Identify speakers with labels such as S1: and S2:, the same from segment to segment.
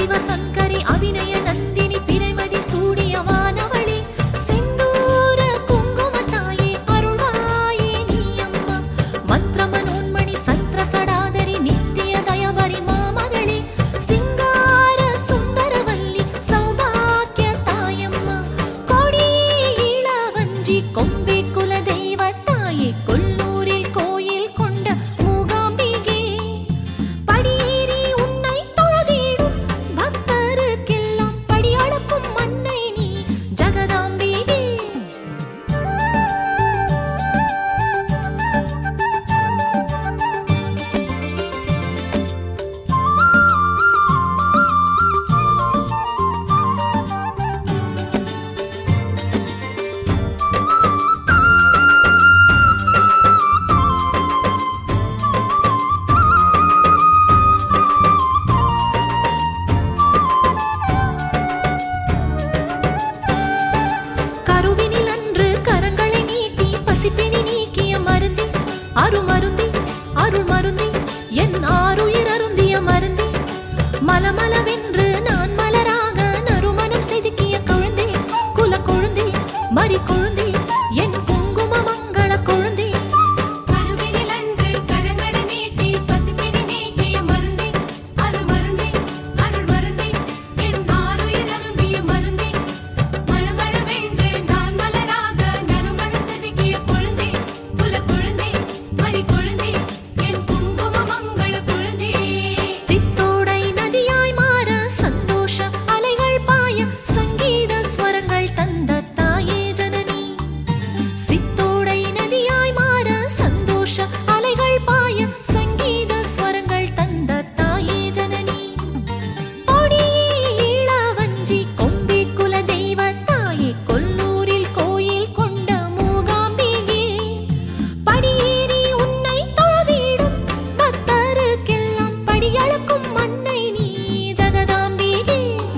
S1: சிவசங்கரி அபிநய நந்தினி பிறைமதி சூடிய வானவளே செந்தூர குங்குமத்தாயே அருள்வாயே நீ அம்மா மந்திர மனோன்மணி சந்திர சடாதரி நித்திய தயவரி மாமகளே சிங்கார சுந்தரவல்லி சௌபாக்கிய தாயம்மா கொடியே இளவஞ்சி கொம்பே குல தெய்வத்தாயே கொல்லூரில் கோயில் கொண்ட மூகாம்பிகே படியேறி உன்னை தொழுதிடும் பக்தருக்கெல்லாம் படியளக்கும் மன்னை நீ ஜகதாம்பிகே. கருவினில் அன்று கரங்களை நீட்டி பசிப்பிணி நீக்கிய மருந்தி அருமருந்தி அருள் மருந்தி என் ஆருயிர் அருந்திய மருந்தி மலமளவென்று நான் மலராக நறுமணம் செதுக்கிய கொழுந்தே குல கொழுந்தே மறி கொழுந்தே என் குங்கும மங்கள கொழுந்தே கருவினில் அன்று கரங்களை நீட்டி பசிப்பிணி நீக்கிய மருந்தி அருமருந்தி அருள் மருந்தி என் ஆருயிர் அருந்திய மருந்தி மலமளவென்று நான் மலராக நறுமணம் செதுக்கிய கொழுந்தே குல கொழுந்தே மறி கொழுந்தே என் குங்கும மங்கள கொழுந்தே தித்தோடை நதியாய் மாற சந்தோஷ அலைகள் பாய சங்கீத ஸ்வரங்கள் தந்த தாயே ஜனனி சித்தோடை நதியாய் மாற சந்தோஷ அலைகள் பாய சங்கீத ஸ்வரங்கள் தந்த தாயே ஜனனி கொடியே இளவஞ்சி கொம்பே குல தெய்வத்தாயே கொல்லூரில் கோயில் கொண்ட மூகாம்பிகே படியேறி உன்னை தொழுதிடும் பக்தருக்கெல்லாம் படியளக்கும் மன்னை நீ ஜகதாம்பிகே.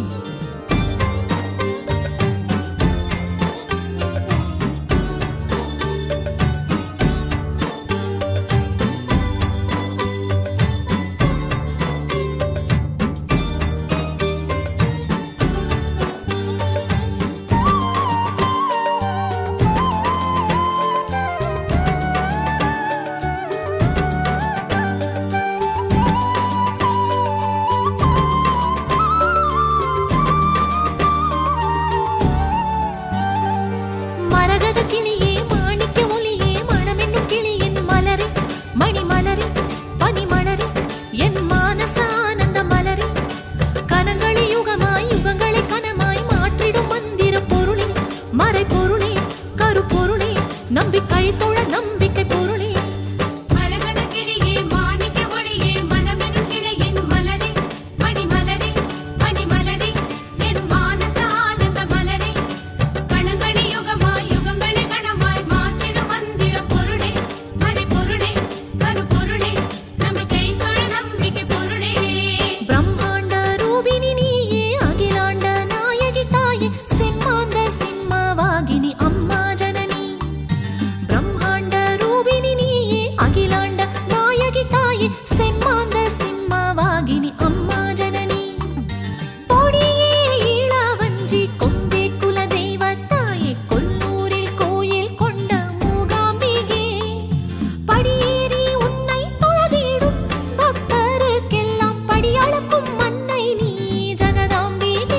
S1: மரகத கிளியே மாணிக்க ஒளியே மணமென்னும் கிளியின் மலரே மணிமலரே பனிமலரே என் மானச ஆனந்த மலரே கனங்களி யுகமாய் யுகங்களை கனமாய் மாற்றிடும் மந்திர பொருளே மறை பொருளே கருப்பொருளே நம்பிக்கை தொழ நம்பிக்கை பொருளே மரகத கிளியே மாணிக்க ஒளியே மணமென்னும் கிளியின் மலரே மணிமலரே பனிமலரே என் மானச ஆனந்த மலரே கணங்கணி யுகமாய் யுகங்களை கணமாய் மாற்றிடும் மந்திர பொருளே மறை பொருளே கருப்பொருளே நம்பிக்கை தொழ நம்பிக்கை பொருளே பிரம்மாண்ட ரூபினி நீயே அகிலாண்ட நாயகி தாயே செம்மாந்த சிம்மவாகினி அம்மா ஜனனி பிரம்மாண்ட ரூபினி நீயே அகிலாண்ட நாயகி தாயே செம்மாந்த சிம்மவாகினி அம்மா ஜனனி கொடியே இளவஞ்சி கொம்பே குல தெய்வத்தாயே கொல்லூரில் கோயில் கொண்ட மூகாம்பிகே படியேறி உன்னை தொழுதிடும் பக்தருக்கெல்லாம் படியளக்கும் மன்னை நீ ஜகதாம்பிகே.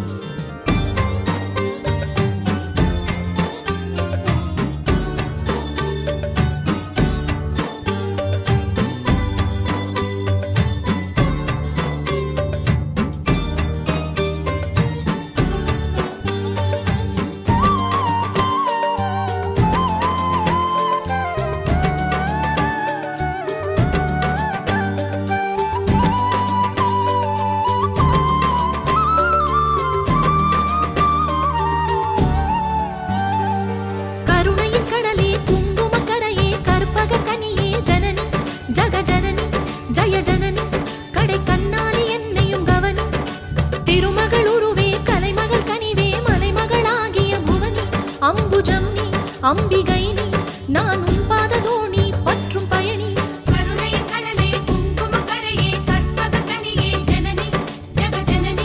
S1: கருணையின் கடலே குங்கும கரையே கற்பக கனியே ஜனனி ஜக ஜனனி ஜய ஜனனி கடை கண்ணாலி என்னையும் கவனி திருமகள் உருவே கலைமகள் கனிவே மலைமகளாகிய புவனி அம்புஜம் நீ அம்பிகை நீ நான் உன் பாத தோணி பற்றும் பயணி கருணையின் கடலே குங்கும கரையே கற்பக கனியே ஜனனி ஜக ஜனனி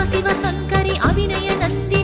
S1: சிவசங்கரி அபிநய நந்தி